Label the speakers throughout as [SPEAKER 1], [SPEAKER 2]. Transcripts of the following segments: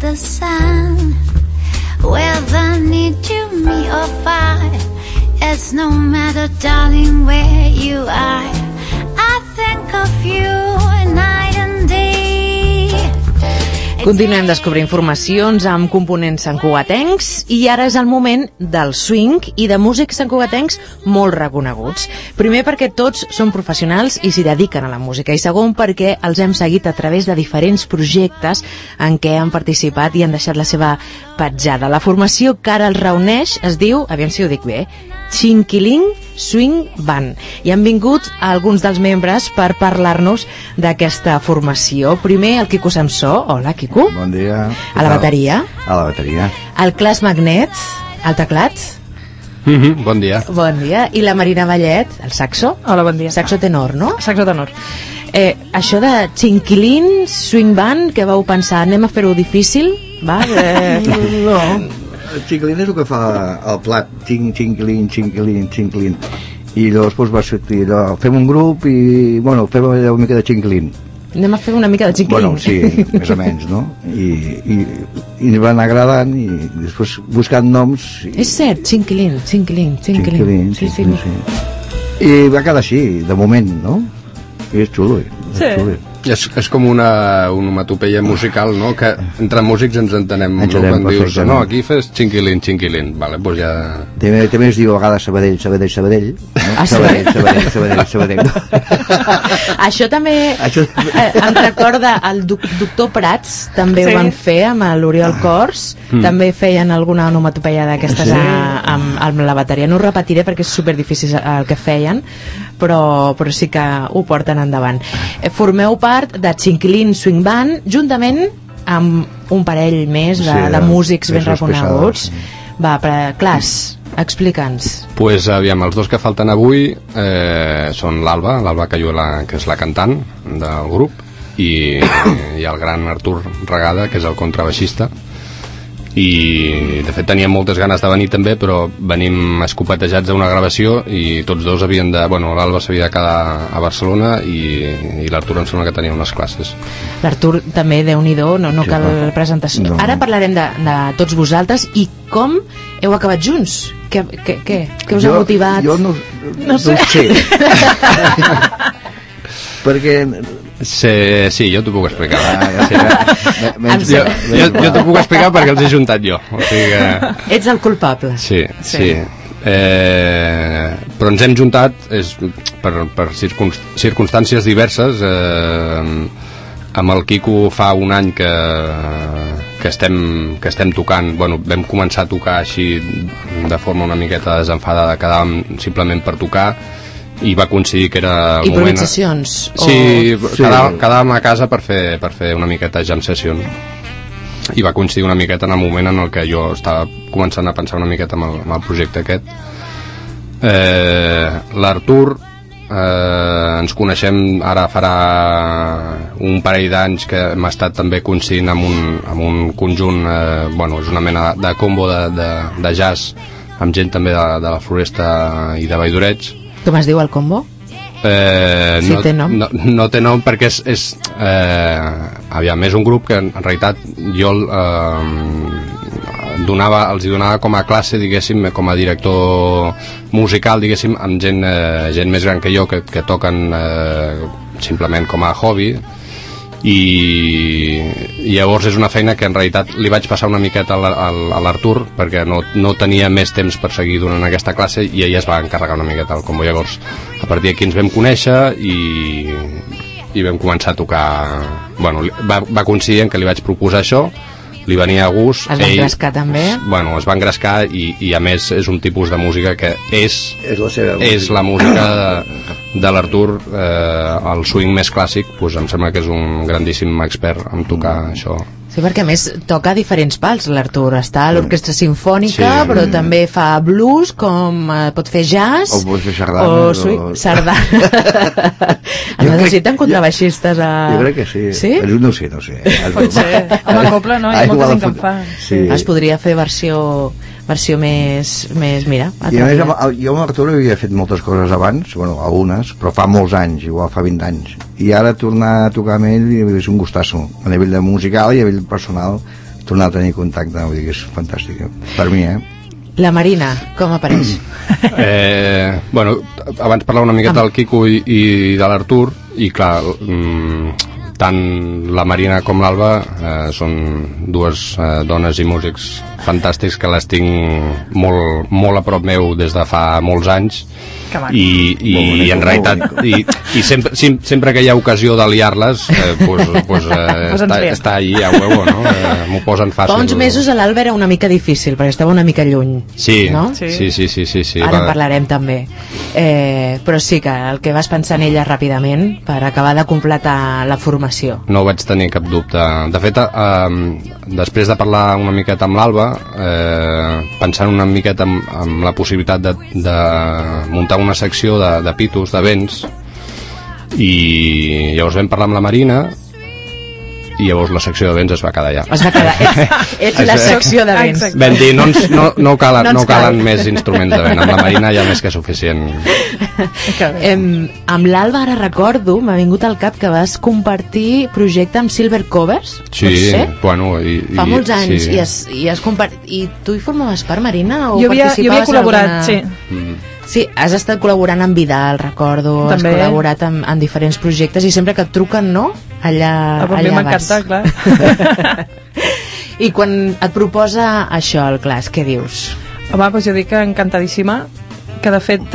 [SPEAKER 1] the sun. Whether need you, me or fire, it's no matter, darling, where you are. I think of you night and day.
[SPEAKER 2] Continuem descobrint informacions amb components santcugatencs i ara és el moment del swing i de músics santcugatencs molt reconeguts. Primer perquè tots són professionals i s'hi dediquen a la música, i segon perquè els hem seguit a través de diferents projectes en què han participat i han deixat la seva petjada. La formació que ara els reuneix es diu, aviam si ho dic bé, Chinquiling Swing Band, i han vingut alguns dels membres per parlar-nos d'aquesta formació. Primer el Quico Samsó. Hola, Quico.
[SPEAKER 3] Bon dia.
[SPEAKER 2] A la bateria.
[SPEAKER 3] A la bateria.
[SPEAKER 2] El Clas Magnet, al teclat.
[SPEAKER 4] Bon dia.
[SPEAKER 2] Bon dia. I la Marina Vallet, el saxo.
[SPEAKER 5] Hola, bon dia.
[SPEAKER 2] Saxo tenor, no?
[SPEAKER 5] Saxo tenor.
[SPEAKER 2] Això de Chinquiling Swing Band, que vau pensar, anem a fer-ho difícil? Va?
[SPEAKER 3] No. El xinquilín és el que fa el plat, xinquilín, i llavors va sortir allò, fem un grup i, bueno, fem una mica de xinquilín.
[SPEAKER 2] Anem a fer una mica de xinquilín.
[SPEAKER 3] Bueno, sí, més o menys, no? I va anar agradant, i després buscant noms...
[SPEAKER 2] És cert, xinquilín.
[SPEAKER 3] Sí. I va quedar així, de moment, no? I és xulo,
[SPEAKER 5] Sí.
[SPEAKER 4] És com una onomatopeia musical, no? Que entre músics ens entenem, no? Quan dius, no, aquí fes xinquilín, vale, doncs ja...
[SPEAKER 3] També es diu a vegades Sabadell, no?
[SPEAKER 2] Ah,
[SPEAKER 3] Sabadell.
[SPEAKER 2] Això també em recorda el doctor Prats, també ho van fer amb l'Oriol Cors, també feien alguna onomatopeia d'aquestes amb la bateria. No ho repetiré perquè és superdifícil el que feien, però sí que ho porten endavant. Formeu part de Chinquiling Swing Band juntament amb un parell més de músics ben reconeguts. Va, Clas, explica'ns.
[SPEAKER 4] Pues aviam, els dos que falten avui són l'Alba Cayuela, que és la cantant del grup, i el gran Artur Regada, que és el contrabaixista. I de fet teníem moltes ganes de venir també, però venim escopetejats d'una gravació i tots dos havien de... Bueno, l'Alba s'havia de quedar a Barcelona i l'Artur em sembla que tenia unes classes.
[SPEAKER 2] L'Artur també, Déu-n'hi-do, no cal presentació.
[SPEAKER 4] No.
[SPEAKER 2] Ara parlarem de tots vosaltres i com heu acabat junts. Què us ha motivat?
[SPEAKER 3] Jo no sé. Perquè...
[SPEAKER 4] Sí, jo t'ho puc explicar. Jo t'ho puc explicar perquè els he juntat jo. O sigui que...
[SPEAKER 2] Ets el culpable.
[SPEAKER 4] Sí. Però ens hem juntat per circumstàncies diverses. Amb el Quico fa un any que estem tocant. Bueno, vam començar a tocar així de forma una miqueta desenfadada, quedàvem simplement per tocar, i va coincidir que era el moment...
[SPEAKER 2] Improvisacions?
[SPEAKER 4] Sí, quedàvem a casa per fer una miqueta jam session, i va coincidir una miqueta en el moment en el que jo estava començant a pensar una miqueta amb el projecte aquest. L'Artur ens coneixem ara farà un parell d'anys que hem estat també coincidint amb un conjunt, és una mena de combo de jazz amb gent també de la Floresta i de Valldoreig.
[SPEAKER 2] Com es diu el combo?
[SPEAKER 4] Sí, té nom? No té nom perquè és un grup que en realitat jo els donava com a classe, diguéssim, com a director musical, diguéssim, amb gent més gran que jo que toquen simplement com a hobby, i llavors és una feina que en realitat li vaig passar una miqueta a l'Artur perquè no tenia més temps per seguir donant aquesta classe, i ella es va encarregar una miqueta del combo. Llavors a partir d'aquí ens vam conèixer i vam començar a tocar. Bueno, va coincidir en que li vaig proposar això, li venia a gust.
[SPEAKER 2] Es va engrescar també?
[SPEAKER 4] Bueno, es va engrescar, i a més és un tipus de música que és la música de l'Artur, el swing més clàssic. Doncs em sembla que és un grandíssim expert en tocar això.
[SPEAKER 2] Sí, perquè a més toca diferents pals l'Artur. Està a l'orquestra sinfònica, però també fa blues, com pot fer jazz,
[SPEAKER 3] o pot fer sardana,
[SPEAKER 2] sardana. Necessiten contrabaixistes
[SPEAKER 3] jo crec que sí. No sé.
[SPEAKER 5] Pot ser, amb el coble no, hi ha molta gent que en fa.
[SPEAKER 2] Es podria fer versió més mira.
[SPEAKER 3] I a més, jo amb l'Artur havia fet moltes coses abans, algunes, però fa molts anys, igual fa 20 anys, i ara tornar a tocar amb ell és un gustasso, a nivell de musical i a nivell personal. tornar a tenir contacte, vull dir que és fantàstic per mi,
[SPEAKER 2] La Marina, com apareix?
[SPEAKER 4] Bueno, abans parlava una miqueta del Quico i de l'Artur, i clar, tant la Marina com l'Alba són dues dones i músics fantàstics que les tinc molt, molt a prop meu des de fa molts anys, i en realitat i sempre que hi ha ocasió d'aliar-les està allí a huevo, no? M'ho posen fàcil.
[SPEAKER 2] Fa uns mesos a l'Alba era una mica difícil perquè estava una mica lluny, no?
[SPEAKER 4] Sí.
[SPEAKER 2] Ara en parlarem també, però sí que el que vas pensar en ella ràpidament per acabar de completar la formació.
[SPEAKER 4] No vaig tenir cap dubte. De fet, després de parlar una miqueta amb l'Alba, pensant una miqueta amb la possibilitat de muntar una secció de pitos, de vents, i llavors vam parlar amb la Marina, i llavors la secció de vents es va quedar allà.
[SPEAKER 2] Es va quedar, ets la secció de vents.
[SPEAKER 4] Vam dir, no calen més instruments de vent, amb la Marina ja més que suficient.
[SPEAKER 2] Amb l'Alba, ara recordo, m'ha vingut al cap que vas compartir projecte amb Silver Covers.
[SPEAKER 4] Sí, bueno,
[SPEAKER 2] fa molts anys, sí. I tu hi formaves part, Marina? O
[SPEAKER 5] jo havia col·laborat, sí.
[SPEAKER 2] Sí, has estat col·laborant amb Vidal, recordo, també. Has col·laborat en diferents projectes i sempre que et truquen, no? Allà vas.
[SPEAKER 5] M'ha encantat, clar.
[SPEAKER 2] I quan et proposa això, el Clash, què dius?
[SPEAKER 5] Home, doncs jo dic que encantadíssima, que de fet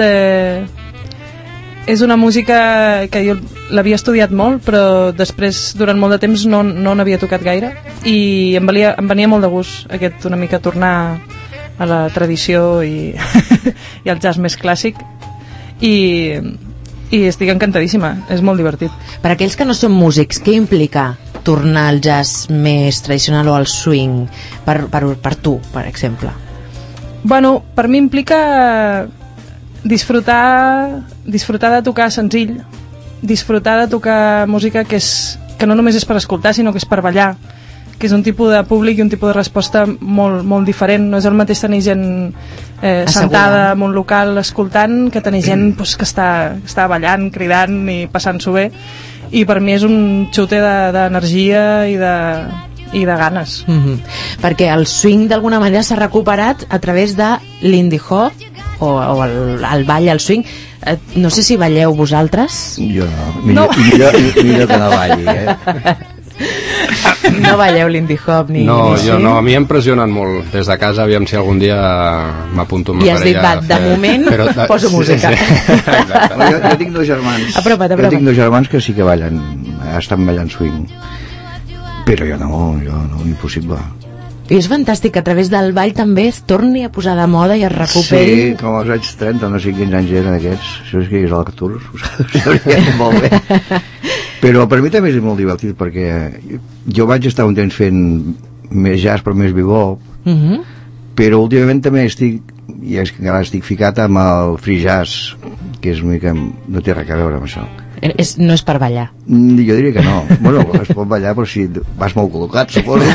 [SPEAKER 5] és una música que jo l'havia estudiat molt, però després, durant molt de temps, no n'havia tocat gaire, i em venia molt de gust una mica tornar a la tradició i al jazz més clàssic, i estic encantadíssima, és molt divertit.
[SPEAKER 2] Per aquells que no són músics, què implica tornar al jazz més tradicional o al swing per tu, per exemple?
[SPEAKER 5] Bueno, per mi implica disfrutar de tocar senzill, disfrutar de tocar música que no només és per escoltar, sinó que és per ballar, que és un tipus de públic i un tipus de resposta molt, molt diferent. No és el mateix tenir gent sentada en un local escoltant que tenir gent que està ballant, cridant i passant-s'ho bé, i per mi és un xute d'energia i de ganes.
[SPEAKER 2] Perquè el swing d'alguna manera s'ha recuperat a través de l'indie hop o el ball al swing. No sé si balleu vosaltres.
[SPEAKER 3] Jo no, millor que no balli,
[SPEAKER 2] No balleu l'indie hop ni...
[SPEAKER 4] No, jo no, a mi em pressionen molt des de casa, aviam si algun dia m'apunto amb
[SPEAKER 2] una parella. I has dit, de moment poso música.
[SPEAKER 3] Jo tinc dos germans.
[SPEAKER 2] Apropa't.
[SPEAKER 3] Jo tinc dos germans que sí que ballen, estan ballant swing, però jo no, impossible.
[SPEAKER 2] I és fantàstic que a través del ball també es torni a posar de moda i es recuperi.
[SPEAKER 3] Sí, com als anys 30, no sé quins anys eren aquests. Això és que és l'Artur, ho sabria molt bé. Però per mi també és molt divertit, perquè jo vaig estar un temps fent més jazz però més bebop, però últimament també encara estic ficat amb el free jazz, que és una mica, no té res a veure amb això.
[SPEAKER 2] No és per ballar?
[SPEAKER 3] Jo diria que no. Bueno, es pot ballar, però si vas molt col·locat, suposo.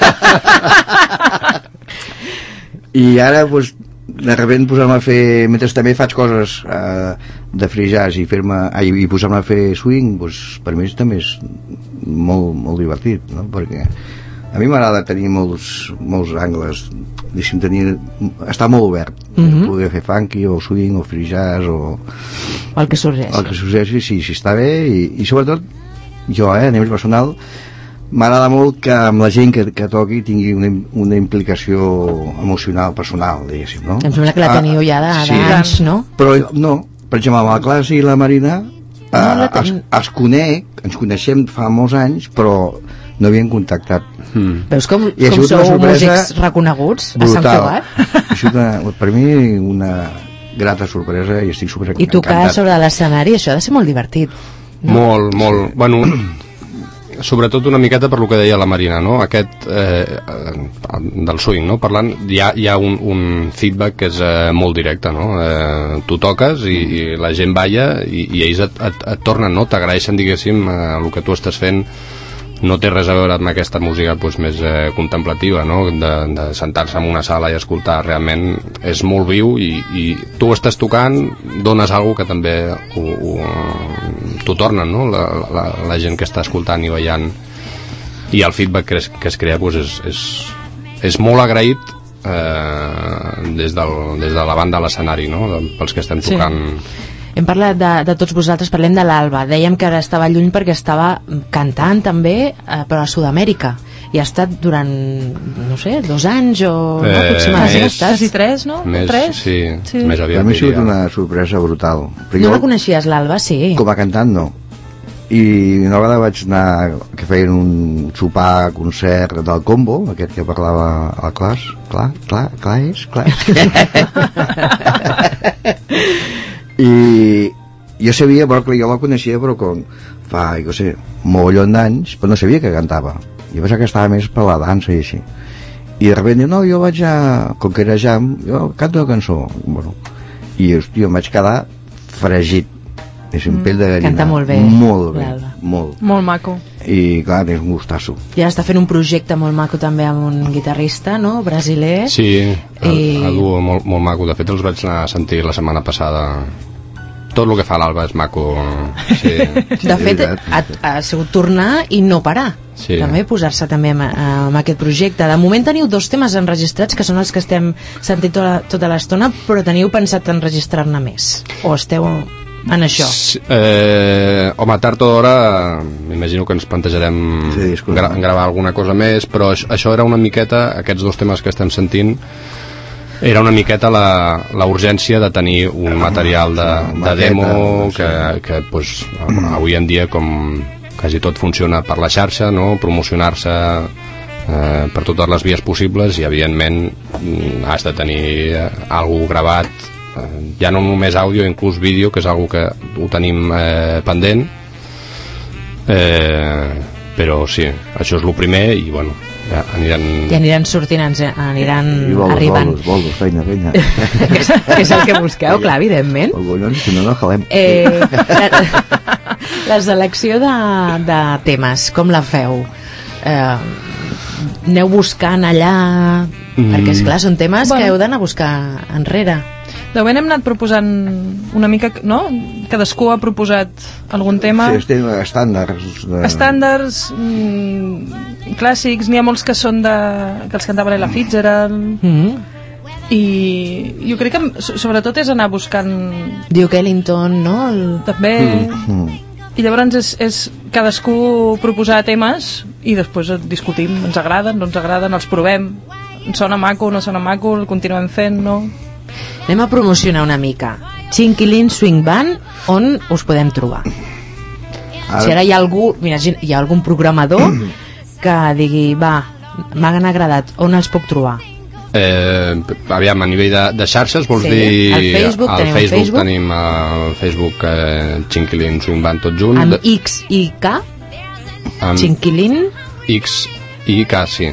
[SPEAKER 3] I ara, doncs, de sobte posar-me a fer, mentre també faig coses de free jazz i posar-me a fer swing, doncs, per mi també és molt, molt divertit, no? Perquè a mi m'agrada tenir molts angles, estar molt obert, poder fer funky o swing o free jazz o
[SPEAKER 2] el que sorgeixi.
[SPEAKER 3] Sí, està bé, i sobretot jo, a nivell personal, m'agrada molt que amb la gent que toqui tingui una implicació emocional, personal, diguéssim, no?
[SPEAKER 2] Em sembla que la teniu ja d'anys, no?
[SPEAKER 3] Però no, per exemple, amb la Classe i la Marina ens coneixem fa molts anys, però no havien contactat.
[SPEAKER 2] Veus com sou músics reconeguts a Sant Cugat?
[SPEAKER 3] Això per mi una grata sorpresa i estic super encantat.
[SPEAKER 2] I tocar sobre l'escenari, això ha de ser molt divertit,
[SPEAKER 4] no? Molt. Bueno, sobretot una miqueta per lo que deia la Marina, no? Aquest del swing, no? Parlant, hi ha un feedback que és molt directe, no? Tu toques i la gent balla i ells et tornen, no? T'agraeixen, diguéssim, el que tu estàs fent. No té res a veure amb aquesta música més contemplativa, no? De sentar-se en una sala i escoltar. Realment és molt viu i tu estàs tocant, dones alguna que també t'ho tornen, no? La gent que està escoltant i ballant, i el feedback que es crea és és molt agraït des de la banda a l'escenari, no? Pels que estem tocant.
[SPEAKER 2] Hem parlat de tots vosaltres, parlem de l'Alba. Dèiem que ara estava lluny perquè estava cantant també, però a Sud-amèrica. I ha estat durant, no sé, 2 anys o aproximadament.
[SPEAKER 5] Quasi 3, no?
[SPEAKER 4] Més,
[SPEAKER 5] 3?
[SPEAKER 4] sí, més aviat.
[SPEAKER 3] Per mi ha sigut una sorpresa brutal.
[SPEAKER 2] No la coneixies, l'Alba? Sí.
[SPEAKER 3] Com a cantant, no. I una vegada vaig anar, que feien un sopar, concert del Combo, aquest que parlava a Clars. Clars. I jo sabia, però jo la coneixia, però com fa, jo sé, mogollon d'anys, però no sabia que cantava. Jo pensava que estava més per la dansa i així. I de sobte, no, jo vaig com que era jam, jo canto una cançó. Bueno, i hòstia, em vaig quedar fregit. És un pell de gallina.
[SPEAKER 2] Canta molt bé.
[SPEAKER 3] Molt bé, molt.
[SPEAKER 5] Molt maco.
[SPEAKER 3] I clar, és un gustasso.
[SPEAKER 2] I ara està fent un projecte molt maco també amb un guitarrista, no?, brasiler.
[SPEAKER 4] Sí, el duo molt maco. De fet, els vaig anar a sentir la setmana passada. Tot el que fa l'Alba és maco. Sí.
[SPEAKER 2] De fet, ha sigut tornar i no parar.
[SPEAKER 4] Sí.
[SPEAKER 2] També posar-se també amb aquest projecte. De moment teniu 2 temes enregistrats, que són els que estem sentint tota l'estona, però teniu pensat enregistrar-ne més? O esteu en això?
[SPEAKER 4] Sí, home, tard o d'hora m'imagino que ens plantejarem gravar alguna cosa més, però això era una miqueta, aquests 2 temes que estem sentint, era una miqueta la urgència de tenir un material de demo que pues, avui en dia, com quasi tot funciona per la xarxa, no? Promocionar-se per totes les vies possibles, i evidentment has de tenir alguna cosa gravat, ja no només àudio, inclús vídeo, que és una que ho tenim pendent, però sí, això és el primer, i bueno, ja
[SPEAKER 2] aniran sortint, aniran arribant.
[SPEAKER 3] Bolos, feina.
[SPEAKER 2] Que és el que busqueu, clar, evidentment.
[SPEAKER 3] Si no jalem.
[SPEAKER 2] La selecció de temes, com la feu? Aneu buscant allà, perquè esclar, són temes que heu d'anar a buscar enrere.
[SPEAKER 5] De moment hem anat proposant una mica, no? Cadascú ha proposat algun tema.
[SPEAKER 3] Sí, estem estàndards.
[SPEAKER 5] Estàndards, clàssics, n'hi ha molts que són que els cantava l'Ella Fitzgerald. I jo crec que sobretot és anar buscant
[SPEAKER 2] Duke Ellington, no?
[SPEAKER 5] També. I llavors és cadascú proposar temes i després discutim, ens agraden, no ens agraden, els provem, sona maco, no sona maco, el continuem fent, no?
[SPEAKER 2] Anem a promocionar una mica Chinquilin Swing Band, on us podem trobar? Si ara hi ha algun programador que digui, va, m'han agradat, on els puc trobar?
[SPEAKER 4] Aviam, a nivell de xarxes, vols dir...
[SPEAKER 2] Al Facebook,
[SPEAKER 4] tenim el Facebook Chinquilin Swing Band tot junt,
[SPEAKER 2] amb X i K, Chinquilin
[SPEAKER 4] X i K, sí.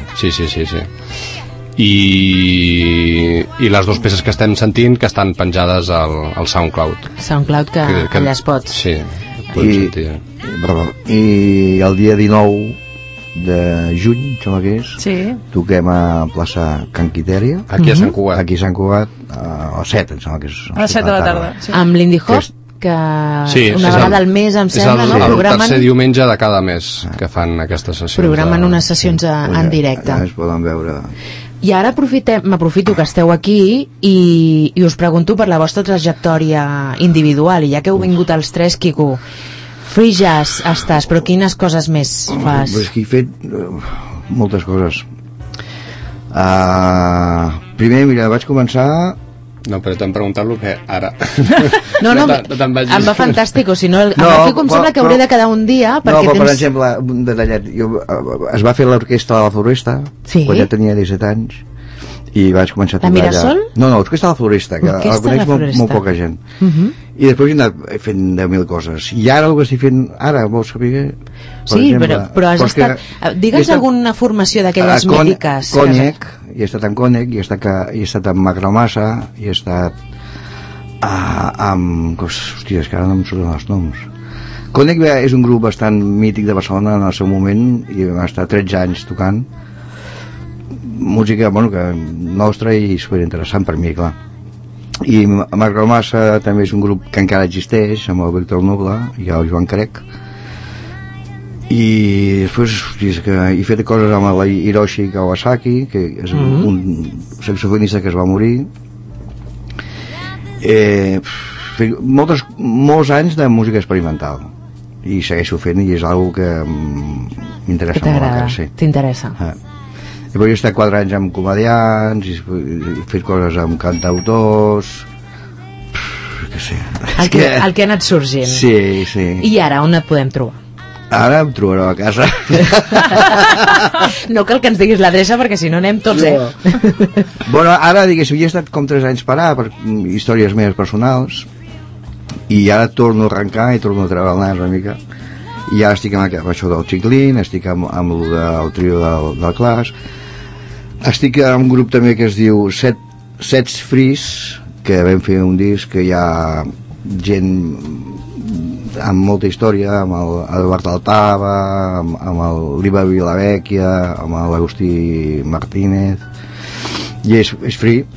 [SPEAKER 4] I les 2 peces que estem sentint, que estan penjades al SoundCloud,
[SPEAKER 2] que allà es pot.
[SPEAKER 4] Sí, sentir.
[SPEAKER 3] I el dia 19 de juny, sembla que és, toquem a plaça Can Quitèria,
[SPEAKER 4] aquí a Sant Cugat,
[SPEAKER 3] a les 7, em sembla que és
[SPEAKER 5] a les 7 de la tarda,
[SPEAKER 2] amb l'Indie Hop, que una vegada al mes, em sembla, no?
[SPEAKER 4] És el tercer diumenge de cada mes que fan aquestes sessions.
[SPEAKER 2] Programen unes sessions en directe.
[SPEAKER 3] Allà es poden veure.
[SPEAKER 2] I ara m'aprofito que esteu aquí i us pregunto per la vostra trajectòria individual, i ja que heu vingut els 3, Quico, free jazz estàs, però quines coses més fas?
[SPEAKER 3] Pues que he fet moltes coses. Primer, mira, vaig començar...
[SPEAKER 4] No, però t'han preguntat el que ara...
[SPEAKER 2] No, em va fantàstic, o si no, Quico em sembla que hauré de quedar un dia, perquè
[SPEAKER 3] per exemple, un detallet, es va fer l'orquestra de la Floresta, quan ja tenia 17 anys, i vaig començar a tocar allà.
[SPEAKER 2] La Mirasol?
[SPEAKER 3] No, l'orquestra de la Floresta, que la coneix molt poca gent. I després he anat fent 10.000 coses. I ara el que estic fent, vols saber?
[SPEAKER 2] Sí, però has estat... Digue'ns alguna formació d'aquelles mítiques.
[SPEAKER 3] Còniac, i he estat en Còniac, i he estat en Macromassa, i he estat amb... Hòstia, és que ara no em surten els noms. Còniac és un grup bastant mític de Barcelona en el seu moment, i va estar 13 anys tocant música, que nostra i superinteressant per mi, clar. I Macromassa també és un grup que encara existeix, amb el Víctor Noble i el Joan Crec, i després he fet coses amb la Hiroshi Kawasaki, que és un saxofonista que es va morir. Molts anys de música experimental, i segueixo fent, i és una que m'interessa molt encara, sí.
[SPEAKER 2] T'interessa.
[SPEAKER 3] Després he estat 4 anys amb comediants, he fet coses amb cantautors, que sé.
[SPEAKER 2] El que ha anat sorgint.
[SPEAKER 3] Sí, sí.
[SPEAKER 2] I ara on et podem trobar?
[SPEAKER 3] Ara em trobareu a casa.
[SPEAKER 2] No cal que ens diguis l'adreça, perquè si no anem tots,
[SPEAKER 3] Bueno, ara, diguéssim, he estat com 3 anys parar per històries meves personals, i ara torno a arrencar i torno a treure el nas una mica, i ara estic amb això del Xiclín, estic amb el trio del Clash, estic amb un grup també que es diu Sets Freeze, que vam fer un disc que hi ha gent amb molta història, amb l'Eduard Altava, amb l'Iva Vilavecchia, amb l'Agustí Martínez, i és free.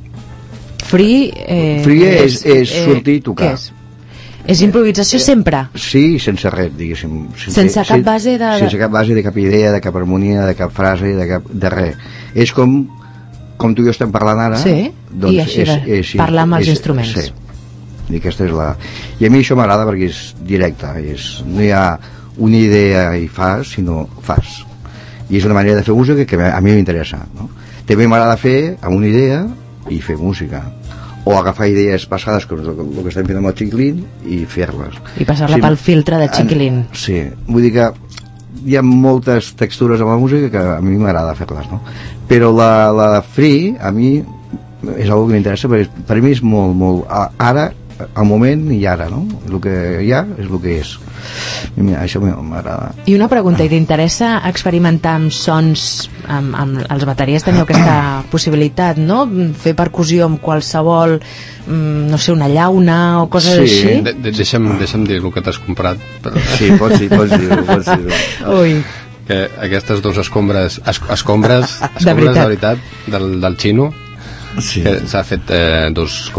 [SPEAKER 2] Free
[SPEAKER 3] és sortir i tocar.
[SPEAKER 2] És improvisació sempre?
[SPEAKER 3] Sí, sense res, diguéssim.
[SPEAKER 2] Sense cap base de...
[SPEAKER 3] Sense cap base de cap idea, de cap harmonia, de cap frase, de res. És com tu i jo estem parlant ara.
[SPEAKER 2] Sí, doncs i així parlar amb els instruments.
[SPEAKER 3] Sí. I aquesta és la... I a mi això m'agrada perquè és directe, no hi ha una idea i fas, sinó fas. I és una manera de fer música que a mi m'interessa, no? També m'agrada fer amb una idea i fer música, o agafar idees passades, com el que estem fent amb el Xiclín, i fer-les.
[SPEAKER 2] I passar-la pel filtre de Xiclín.
[SPEAKER 3] Sí, vull dir que hi ha moltes textures amb la música que a mi m'agrada fer-les, no? Però la free a mi és una que m'interessa, perquè per mi és molt ara, al moment i ara, no? El que hi ha és el que és. I mira, això m'agrada.
[SPEAKER 2] I una pregunta, i t'interessa experimentar amb sons, amb els bateries teniu aquesta possibilitat, no? Fer percussió amb qualsevol, no sé, una llauna o coses així?
[SPEAKER 4] Deixa'm dir el que t'has comprat. Però...
[SPEAKER 3] Sí, pots dir-ho.
[SPEAKER 2] Ui.
[SPEAKER 4] Que aquestes dues escombres de veritat del xino, sí. Que s'ha fet dos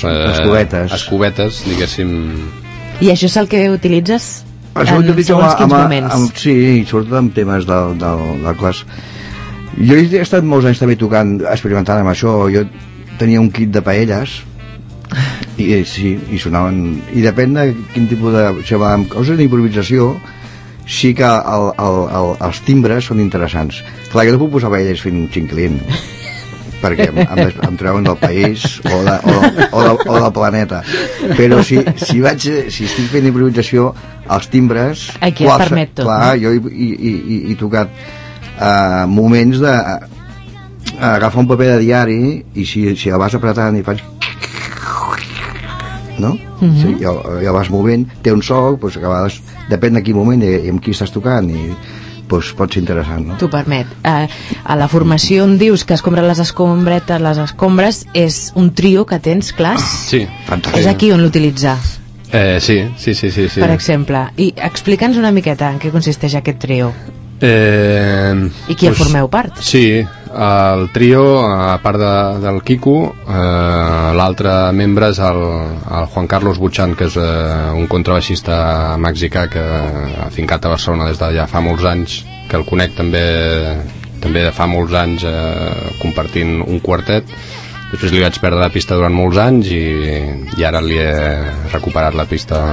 [SPEAKER 4] escobetes, diguéssim.
[SPEAKER 2] I això és el que utilitzes en segons quins moments?
[SPEAKER 3] Sí, sobretot en temes del Clash. Jo he estat molts anys també tocant, experimentant amb això. Jo tenia un kit de paelles i sonaven, i depèn de quin tipus de... amb coses d'improvisació sí que els timbres són interessants. Clar, jo no puc posar paelles fent un Xiclín, perquè em treuen del país o del planeta, però si estic fent improvisació, els timbres
[SPEAKER 2] aquí et permet tot,
[SPEAKER 3] clar, jo he tocat moments d'agafar un paper de diari i si el vas apretant i faig, no? Sí, i el vas movent, té un so, doncs a vegades depèn de quin moment i amb qui estàs tocant, i doncs pot ser interessant, no?
[SPEAKER 2] T'ho permet. A la formació on dius que escombren les escombres, és un trio que tens, Clash?
[SPEAKER 4] Sí.
[SPEAKER 3] Fantàstic.
[SPEAKER 2] És aquí on l'utilitza?
[SPEAKER 4] Sí.
[SPEAKER 2] Per exemple. I explica'ns una miqueta en què consisteix aquest trio. I qui formeu part?
[SPEAKER 4] Sí, el trio, a part del Quico, l'altre membre és el Juan Carlos Buchan, que és un contrabaixista mexicà que ha fincat a Barcelona des de ja fa molts anys, que el conec també de fa molts anys compartint un quartet. Després li vaig perdre la pista durant molts anys i ara li he recuperat la pista.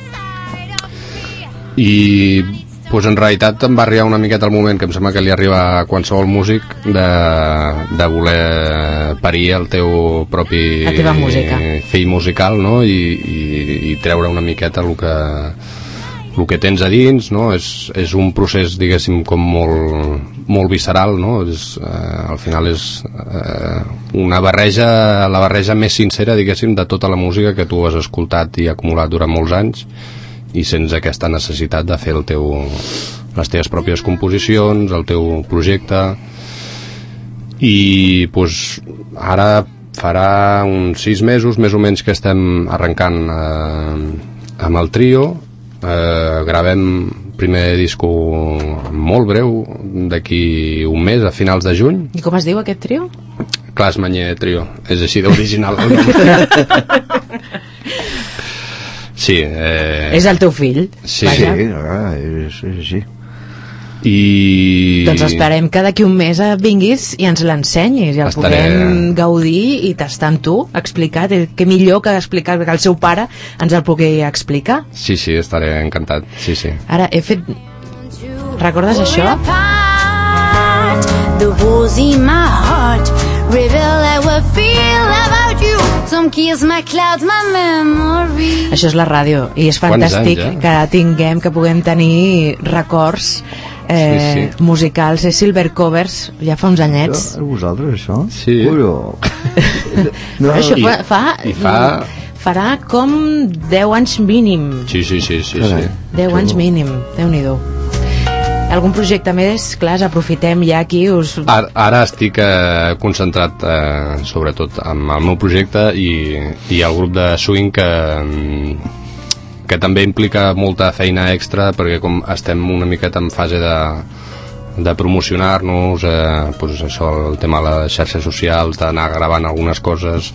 [SPEAKER 4] I pues en realitat em va arribar una miqueta el moment que em sembla que li arriba a qualsevol músic de voler parir el teu propi fill musical, no? I treure una miqueta el que tens a dins, no? És un procés, diguéssim, com molt visceral, no? Al final és una barreja, la barreja més sincera, diguéssim, de tota la música que tu has escoltat i acumulat durant molts anys, i sents aquesta necessitat de fer les teves pròpies composicions, el teu projecte. I pues, ara farà uns 6 mesos més o menys que estem arrencant amb el trio. Gravem primer disco molt breu, d'aquí un mes, a finals de juny.
[SPEAKER 2] I com es diu aquest trio?
[SPEAKER 4] Clash Manyer Trio, és així d'original. Sí.
[SPEAKER 2] És el teu fill.
[SPEAKER 4] Sí.
[SPEAKER 2] Vaja.
[SPEAKER 3] És així.
[SPEAKER 4] I...
[SPEAKER 2] Doncs esperem que d'aquí un mes vinguis i ens l'ensenyis i el puguem gaudir i tastar amb tu, explicar, que millor que explicar que el seu pare ens el pugui explicar.
[SPEAKER 4] Sí, estaré encantat, sí.
[SPEAKER 2] Ara, he fet... Recordes això?
[SPEAKER 1] The holes in my heart reveal I will feel about you. Some kills my clouds, my memory.
[SPEAKER 2] Això és la ràdio i és fantàstic que puguem tenir records musicals, Silver Covers, ja fa uns anyets.
[SPEAKER 3] A vosaltres, això?
[SPEAKER 4] Sí.
[SPEAKER 3] No,
[SPEAKER 2] això farà com 10 anys mínim.
[SPEAKER 4] Sí.
[SPEAKER 2] 10 anys mínim, Déu-n'hi-do. Algun projecte més? Clar, aprofitem ja aquí.
[SPEAKER 4] Ara estic concentrat sobretot amb el meu projecte i el grup de swing que també implica molta feina extra, perquè com estem una miqueta en fase de promocionar-nos, doncs això, el tema de les xarxes socials, d'anar gravant algunes coses,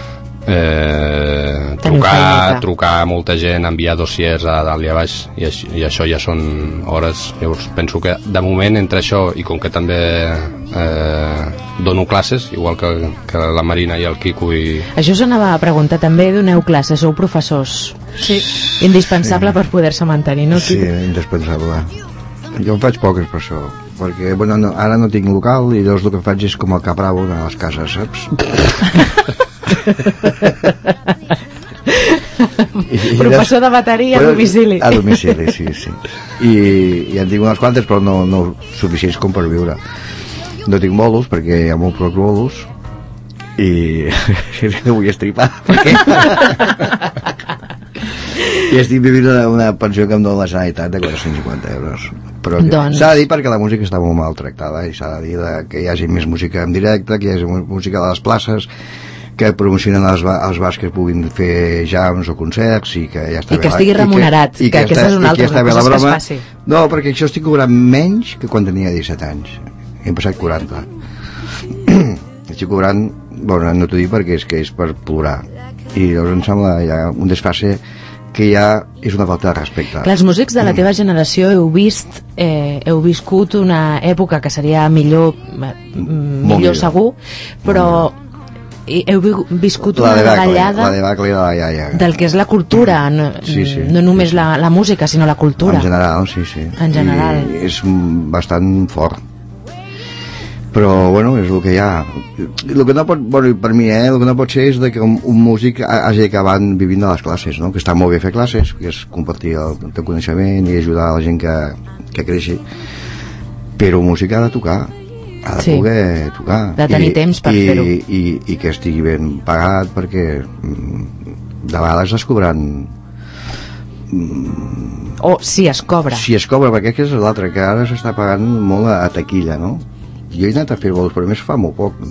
[SPEAKER 4] trucar a molta gent, enviar dossiers a dalt i a baix, i això ja són hores. Llavors penso que de moment entre això i com que també dono classes, igual que la Marina i el Quico
[SPEAKER 2] Això s'anava a preguntar, també doneu classes, sou professors?
[SPEAKER 5] Sí.
[SPEAKER 2] Indispensable per poder-se mantenir, no?
[SPEAKER 3] Sí, indispensable. Jo en faig poques per això, perquè ara no tinc local i llavors el que faig és com el Capravo a les cases, saps?
[SPEAKER 2] Professor de bateria a domicili.
[SPEAKER 3] A domicili, sí. I en tinc unes quantes, però no suficients com per viure. No tinc bolos, perquè hi ha molt pocs bolos, i no vull estripar, perquè... I estic vivint una pensió que em dona la Generalitat de 450 euros. Però s'ha de dir perquè la música està molt maltractada i s'ha de dir que hi hagi més música en directe, que hi hagi música de les places, que promocionen els bars que puguin fer jams o concerts i que ja està
[SPEAKER 2] bé. I que estigui remunerat, que aquesta és una altra cosa que es faci.
[SPEAKER 3] No, perquè això estic cobrant menys que quan tenia 17 anys. He passat 40. Estic cobrant, bueno, no t'ho dic perquè és per plorar. I llavors em sembla ja un desfase que ja és una falta de respecte.
[SPEAKER 2] Clar, els músics de la teva generació heu viscut una època que seria millor segur, però heu viscut una davallada del que és la cultura, no només la música, sinó la cultura.
[SPEAKER 3] En general, sí.
[SPEAKER 2] En general.
[SPEAKER 3] I és bastant fort. Però, bueno, és el que hi ha. El que no pot, bueno, per mi, el que no pot ser és que un músic hagi acabat vivint de les classes, no? Que està molt bé fer classes, que és compartir el teu coneixement i ajudar a la gent que creixi, però música ha de tocar, ha de poder tocar.
[SPEAKER 2] De tenir temps per fer-ho.
[SPEAKER 3] I que estigui ben pagat, perquè de vegades es cobran...
[SPEAKER 2] O si es cobra.
[SPEAKER 3] Si es cobra, perquè és l'altre, que ara s'està pagant molt a taquilla, no? Jo he anat a fer bolos, però més fa molt poc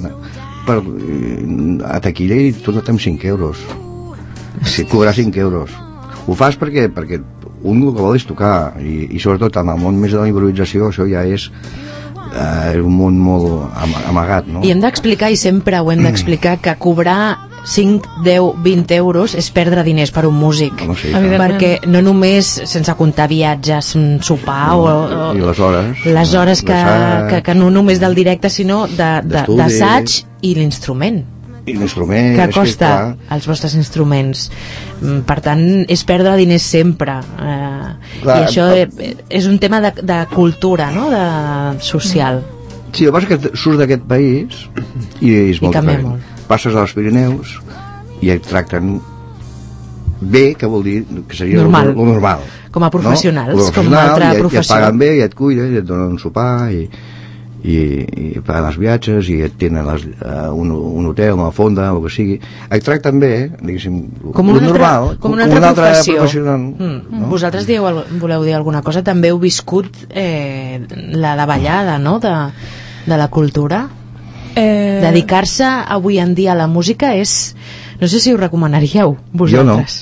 [SPEAKER 3] a taquilla i tot amb 5 euros. Cobrar 5 euros. Ho fas perquè un el que vol és tocar, i sobretot en el món més de la improvisació això ja és un món molt amagat, no?
[SPEAKER 2] I hem d'explicar, i sempre ho hem d'explicar, que cobrar 5, 10, 20 euros és perdre diners per un músic, perquè no només sense comptar viatges, sopar
[SPEAKER 3] i
[SPEAKER 2] les hores que no només del directe sinó d'assaig i l'instrument que costa els vostres instruments. Per tant, és perdre diners sempre, i això és un tema de cultura, no? social.
[SPEAKER 3] Sí, el que passa és que surts d'aquest país i és molt diferent. Passes als Pirineus i et tracten bé, que vol dir que seria
[SPEAKER 2] normal.
[SPEAKER 3] Lo normal.
[SPEAKER 2] Com a professionals, com una altra professió.
[SPEAKER 3] I et paguen bé, i et cuiden, i et donen un sopar, i paguen els viatges, i et tenen un hotel, una fonda, el que sigui. Et tracten bé, diguéssim,
[SPEAKER 2] com una altra professió.
[SPEAKER 3] No?
[SPEAKER 2] Vosaltres voleu dir alguna cosa? També heu viscut la davallada, no?, de la cultura? Dedicar-se avui en dia a la música és... No sé si ho recomanaríeu, vosaltres.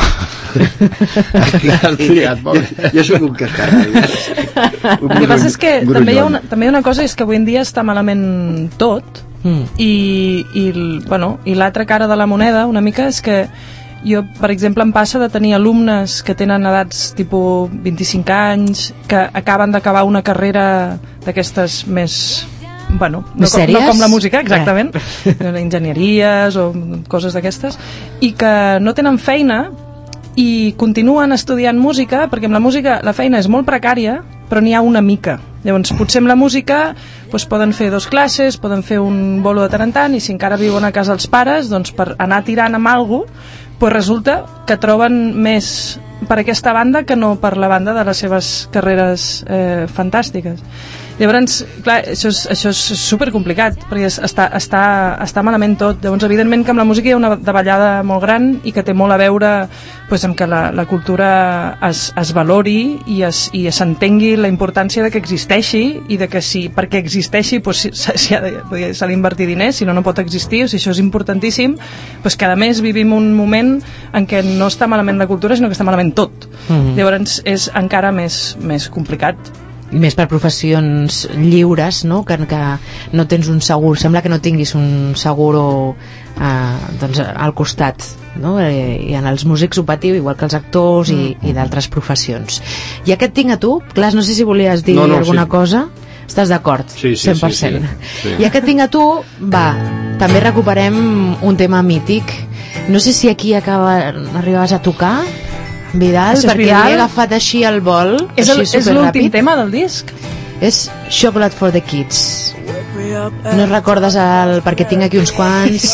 [SPEAKER 3] Jo soc un cascat.
[SPEAKER 5] El que passa és que també hi ha una cosa, és que avui en dia està malament tot, i l'altra cara de la moneda una mica és que Jo, per exemple, em passa de tenir alumnes que tenen edats tipus 25 anys, que acaben d'acabar una carrera d'aquestes més... Bueno, no com la música, exactament, enginyeries o coses d'aquestes, i que no tenen feina i continuen estudiant música, perquè amb la música la feina és molt precària, però n'hi ha una mica. Llavors, potser amb la música doncs, poden fer 2 classes, poden fer un bolo de tant en tant, i si encara viuen a casa els pares, doncs per anar tirant amb alguna cosa, doncs resulta que troben més per aquesta banda que no per la banda de les seves carreres fantàstiques. Llavors, clar, això és supercomplicat, perquè està malament tot. Llavors, evidentment que amb la música hi ha una davallada molt gran i que té molt a veure doncs, amb que la cultura es valori i s'entengui la importància de que existeixi i de que perquè existeixi doncs, s'ha d'invertir diners, si no, no pot existir. O sigui, això és importantíssim, doncs que a més vivim un moment en què no està malament la cultura, sinó que està malament tot. Llavors, és encara més complicat.
[SPEAKER 2] I més per professions lliures, no? Que no tens un segur, sembla que no tinguis un segur doncs, al costat, no? I en els músics ho patiu igual que els actors i d'altres professions. Ja que et tinc a tu, Clas, no sé si volies dir alguna cosa. Estàs d'acord?
[SPEAKER 4] Sí,
[SPEAKER 2] 100%.
[SPEAKER 4] Sí.
[SPEAKER 2] Ja que et tinc a tu, també recuperem un tema mític. No sé si aquí arribaves a tocar, Vidal, perquè l'he agafat així al vol.
[SPEAKER 5] És l'últim tema del disc?
[SPEAKER 2] És Chocolate for the Kids. No recordes perquè tinc aquí uns quants.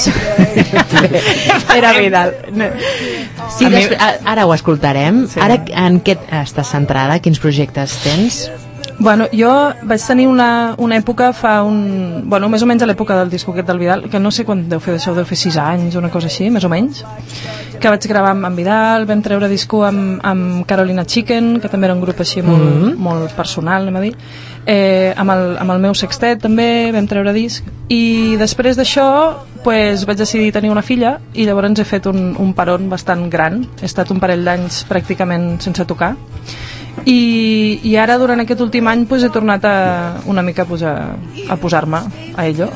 [SPEAKER 2] Era Vidal. Sí, ara ho escoltarem. Ara en què estàs centrada? Quins projectes tens?
[SPEAKER 5] Bueno, jo vaig tenir una època més o menys a l'època del disco aquest del Vidal, que no sé quan deu fer això, deu fer 6 anys, una cosa així, més o menys, que vaig gravar amb Vidal, vam treure disco amb Carolina Chicken, que també era un grup així molt personal, anem a dir, amb el meu sextet també vam treure disc, i després d'això vaig decidir tenir una filla i llavors he fet un paron bastant gran, he estat un parell d'anys pràcticament sense tocar, i ara durant aquest últim any he tornat una mica a posar-me a ello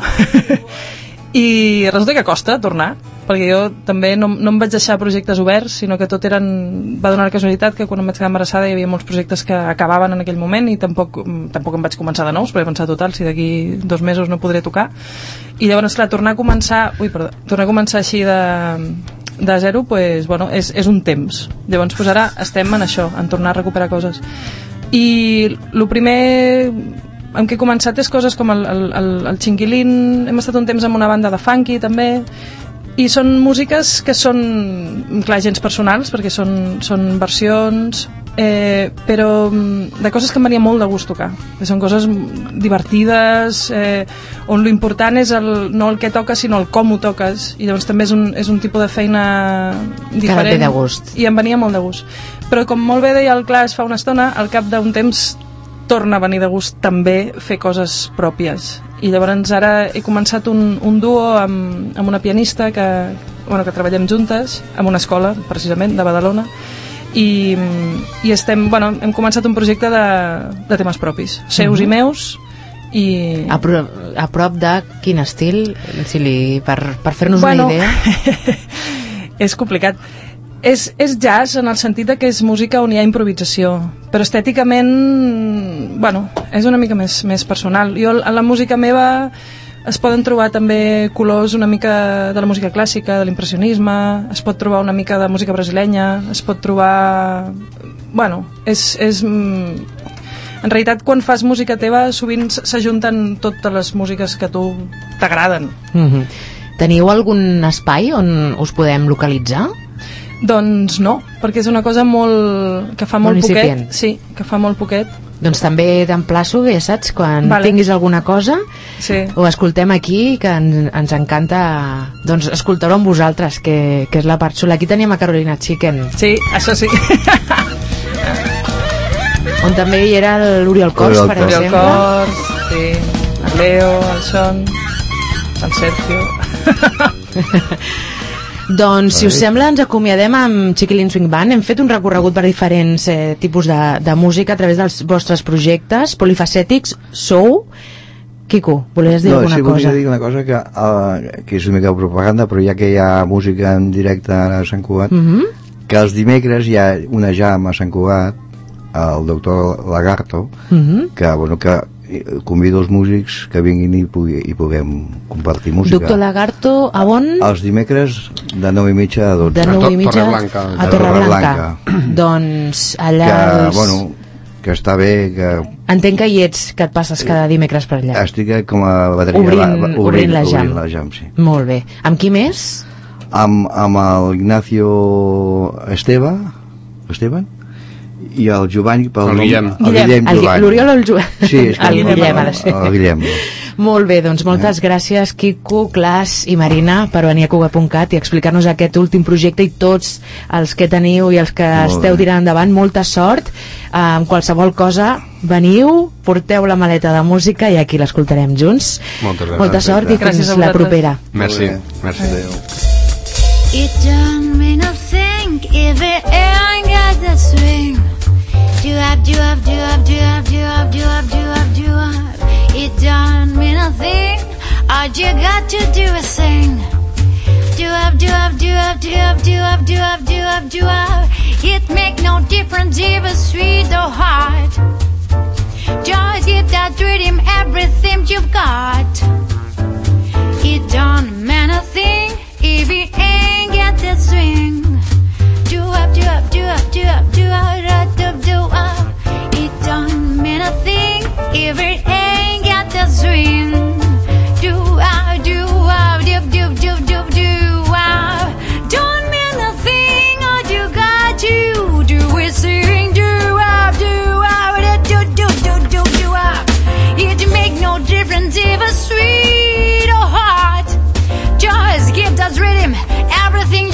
[SPEAKER 5] i resulta que costa tornar, perquè jo també no em vaig deixar projectes oberts, sinó que tot va donar la casualitat que quan em vaig quedar embarassada hi havia molts projectes que acabaven en aquell moment i tampoc em vaig començar de nous, perquè he pensat, total, si d'aquí 2 mesos no podré tocar, i llavors clar, tornar a començar així de zero, és un temps. Llavors ara estem en això, en tornar a recuperar coses. I el primer amb què he començat és coses com el Xinguilín, hem estat un temps amb una banda de funky també, i són músiques que són, clar, gens personals, perquè són versions, però de coses que em venia molt de gust tocar, que són coses divertides, on l'important és no el que toques sinó el com ho toques, i llavors també és un tipus de feina diferent,
[SPEAKER 2] que ve de gust,
[SPEAKER 5] i em venia molt de gust, però com molt bé deia el Clas fa una estona, al cap d'un temps torna a venir de gust també fer coses pròpies, i llavors ara he començat un duo amb una pianista que treballem juntes en una escola precisament de Badalona, i hem començat un projecte de temes propis, seus i meus, i
[SPEAKER 2] a prop de quin estil, per fer-nos una idea?
[SPEAKER 5] És complicat. És jazz en el sentit que és música on hi ha improvisació, però estèticament és una mica més personal. Jo a la música meva es poden trobar també colors una mica de la música clàssica, de l'impressionisme, es pot trobar una mica de música brasilenya, es pot trobar... En realitat, quan fas música teva, sovint s'ajunten totes les músiques que a tu t'agraden.
[SPEAKER 2] Teniu algun espai on us podem localitzar?
[SPEAKER 5] Doncs no, perquè és una cosa que fa molt poquet. Sí, que fa molt poquet.
[SPEAKER 2] Doncs també t'emplaço, ja saps, quan tinguis alguna cosa, ho escoltem aquí, que ens encanta escoltar-ho amb vosaltres, que és la part xula. Aquí teníem a Carolina Chicken.
[SPEAKER 5] Sí, això sí.
[SPEAKER 2] On també hi era l'Oriol Cors, per exemple.
[SPEAKER 5] L'Oriol Cors, sí, el Leo, el Sean, el Sergio...
[SPEAKER 2] Doncs, si us sembla, ens acomiadem amb Chiquilin Swing Band. Hem fet un recorregut per diferents tipus de música a través dels vostres projectes polifacètics. Sou Quico, volies dir alguna
[SPEAKER 3] sí,
[SPEAKER 2] cosa?
[SPEAKER 3] volia dir una cosa que és una mica propaganda, però ja que hi ha música en directe ara a Sant Cugat, que els dimecres hi ha una jam a Sant Cugat, el doctor Lagarto, que, bueno, que convido els músics que vinguin i puguem compartir música.
[SPEAKER 2] Doctor Lagarto, a on?
[SPEAKER 3] Els dimecres de 9:30 a 12.
[SPEAKER 2] De 9:30
[SPEAKER 4] Torreblanca.
[SPEAKER 2] a Torreblanca. Doncs allà...
[SPEAKER 3] Que, bueno, que està bé, que...
[SPEAKER 2] Entenc que hi ets, que et passes cada dimecres per allà.
[SPEAKER 3] Estic com a bateria...
[SPEAKER 2] Obrint la jam.
[SPEAKER 3] Obrint la jam, sí.
[SPEAKER 2] Molt bé. Amb qui més?
[SPEAKER 3] Amb el Ignacio Esteban i el Giovanni pel
[SPEAKER 4] El Guillem.
[SPEAKER 3] El Guillem Giovanni.
[SPEAKER 2] L'Oriol o el Joan?
[SPEAKER 3] Sí, és que
[SPEAKER 2] el Guillem ha de ser.
[SPEAKER 3] El Guillem.
[SPEAKER 2] Molt bé, doncs moltes gràcies Quico, Clas i Marina per venir a Cugat.cat i explicar-nos aquest últim projecte i tots els que teniu i els que esteu tirant endavant. Molta sort, amb qualsevol cosa veniu, porteu la maleta de música i aquí l'escoltarem junts. Molta sort i fins la propera.
[SPEAKER 4] Merci.
[SPEAKER 1] It don't mean a thing if it ain't got the swing. Do up, do up, do up, do up, do up, do up, do up, do up. It don't mean a thing. All you got to do is sing. Do up, do up, do up, do up, do up, do up, do up, do up. It make no difference if it's sweet or hard. Just give that rhythm everything you've got. It don't mean a thing if it ain't got the swing. Do up, do up, do up, do up, do up, do up, do up. It don't mean a thing if it ain't got the swing. Do up, do up, do do do do do up. Don't mean a thing. All you got to do is sing. Do up, do up, do do do do do up. It make no difference if it's sweet or hot. Just give that rhythm everything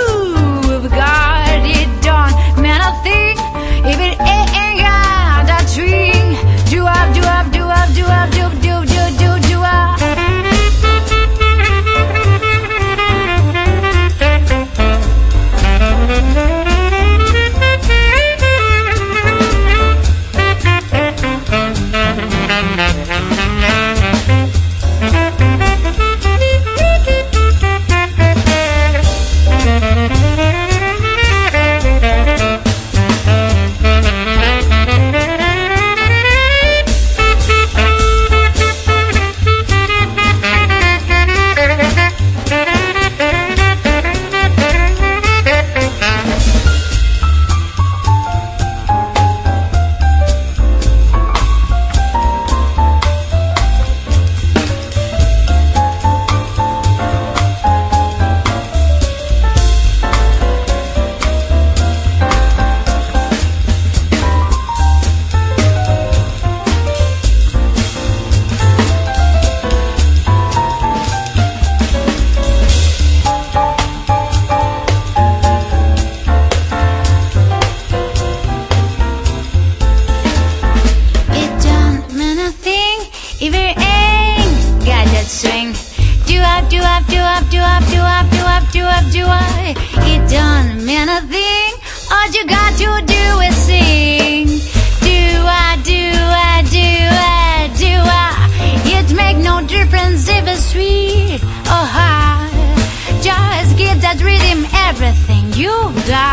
[SPEAKER 1] you've got. It don't mean a thing if it ain't got that swing. Do up, do up, do up, do up, do do do do do up. Everything you've got.